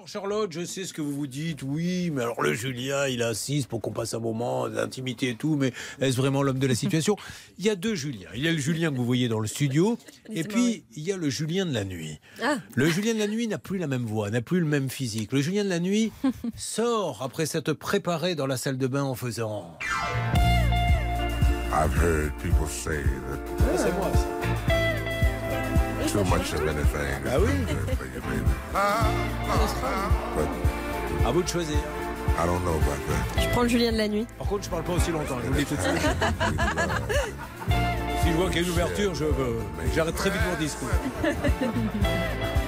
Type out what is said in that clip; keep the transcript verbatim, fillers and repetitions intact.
alors Charlotte, je sais ce que vous vous dites, oui, mais alors le Julien, il insiste pour qu'on passe un moment d'intimité et tout, mais est-ce vraiment l'homme de la situation? Il y a deux Juliens. Il y a le Julien que vous voyez dans le studio, et puis il y a le Julien de la nuit. Ah. Le Julien de la nuit n'a plus la même voix, n'a plus le même physique. Le Julien de la nuit sort après s'être préparé dans la salle de bain en faisant... I've heard people say that Ah, c'est moi, ça. too much of anything is Ah oui. good for you, baby. But À vous de choisir. I don't know about that. Je prends le Julien de la nuit. Par contre, je parle pas aussi longtemps, je vous le dis tout de suite. Si je vois qu'il y a une ouverture, je, euh, j'arrête très vite mon discours.